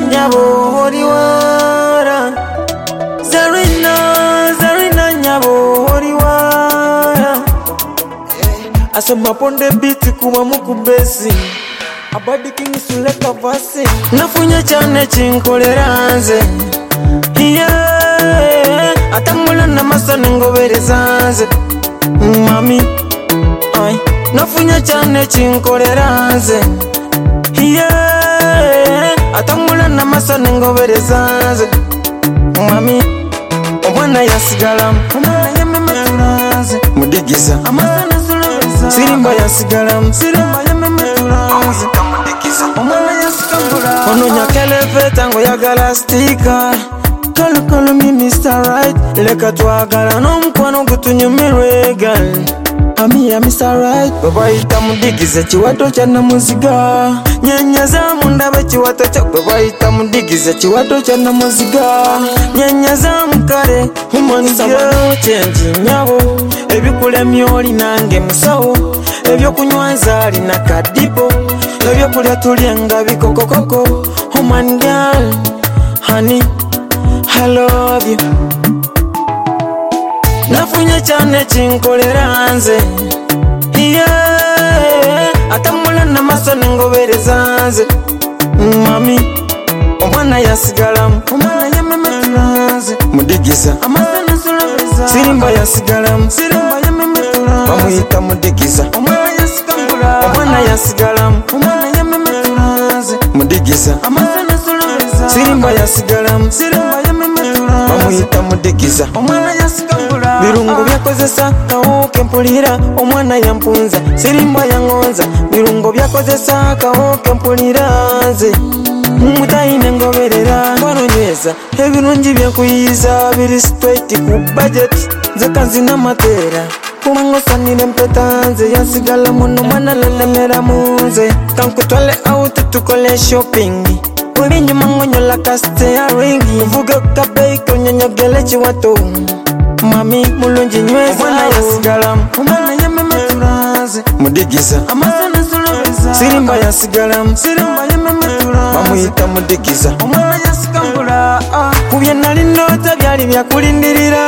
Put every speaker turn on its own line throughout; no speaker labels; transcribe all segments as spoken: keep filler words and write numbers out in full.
nyabo oriwara Zarina Zarina nyabo oriwara Asoma ponde biti kuma mukubesi Abadi king suleka vasi Nafunya chane chinkoleranze Yeah Atamula na masane ngoberezanze Mami Ay Nafunya chane chinkoleranze Yeah Atamula na masane ngoberezanze Mami Omwana yasigala Omwana yememetulaze Mudigiza Amasane sulebeza Sirimba yasigala Sirimba yememetulaze Omwana yasikambula Ono nyakele tango yagala stika Kalo kalo mi mister Right Leka twagala n'omukwano gutunyumirwe gal Ami ya mister Right Baba ita mudigize chiwato cha namuziga Nyanya za mundabe chiwato cha Baba ita mudigize chiwato cha namuziga Nyanya za mkare Humani girl change nyabo Ebikule myoli nange musawo Ebyo kunywanza ali na kadipo Ebyo kulya tulienga bikokokoko Humani girl Honey I love you Nafunya chane chinkoleranze Yeah Atamula na masone ngoberezanze Mami Omwana yasigalamu Omwana yememetulaze Mudigiza Amasane sulabeza Sirimba yasigalamu Sirimba yememetulaze Bamuyita mudigiza Omwana yasikambula Omwana yasigalamu Omwana yememetulaze Mudigiza Amasane sulabeza Sirimba yasigalamu Sirimba yememetulaze Bamuyita mudigiza Omwana yasikambula Birungo byakozesa kawoke mpulira Omwana yampunza Sirimba yangonza Birungo byakozesa kawoke mpulira nze Mutaine ngoberera Kwanonyeza Ebirungi byakuyiza Biri straight ku budget Zeka zina matera Kumangosanire mpeta nze Yasigala muno mwana lelemera munze Kankutwale out tukole shopping Uri nyuma ngonyola kasteering Vuge kabei konyonyogele chiwato Mami mulungi nyweza Omwana yasigalamu Omwana yememetulaze Mudigiza Amasane sulabeza Sirimba yasigalamu Sirimba yememetulaze Bamuyita mudigiza Omwana yasikambula Kubye nali ndota byali byakulindirira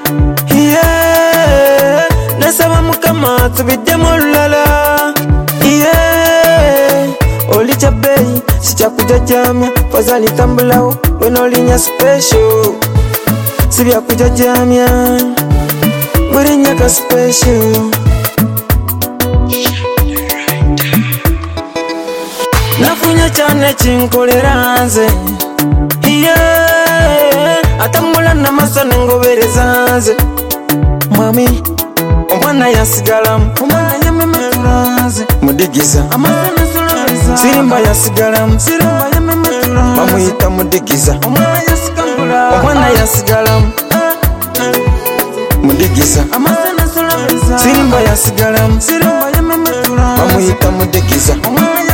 Yeah Nasaba mukama tubiddemu olulala Yeah Olicha bei sichakujajamya Fazali tambulawo Wenolinya special Sibya kujajamya Burinya ka special Nafunya chane chinkoleranze Yeah Atamula na masane ngoberezanze Mami Omwana yasigalamu Omwana yememetulaze Mudigiza Amasane sulabeza Sirimba yasigalamu Sirimba yememetulaze Bamuyita mudigiza Omwana yasikambula Omwana yasigalamu Mudigiza Amasane sulabeza Sirimba yasigalamu Sirimba yememetulaze Bamuyita mudigiza Omwana